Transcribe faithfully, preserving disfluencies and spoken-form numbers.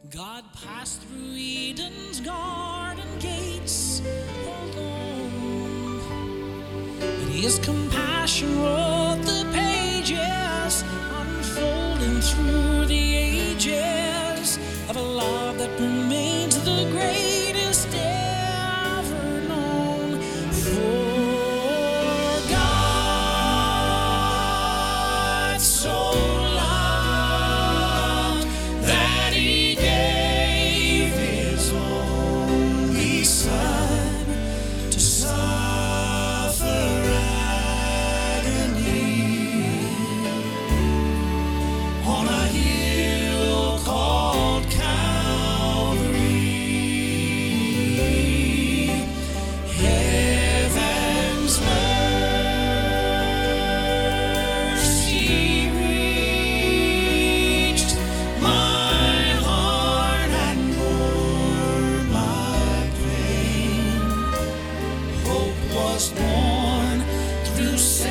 God passed through Eden's garden gates alone, but his compassion wrote the pages, unfolding through the ages of a love that remains the greatest ever known. For God so loved that he gave his only Son to suffer agony on a hill called Calvary. Heaven's mercy reached my heart and bore my pain. Hope was born through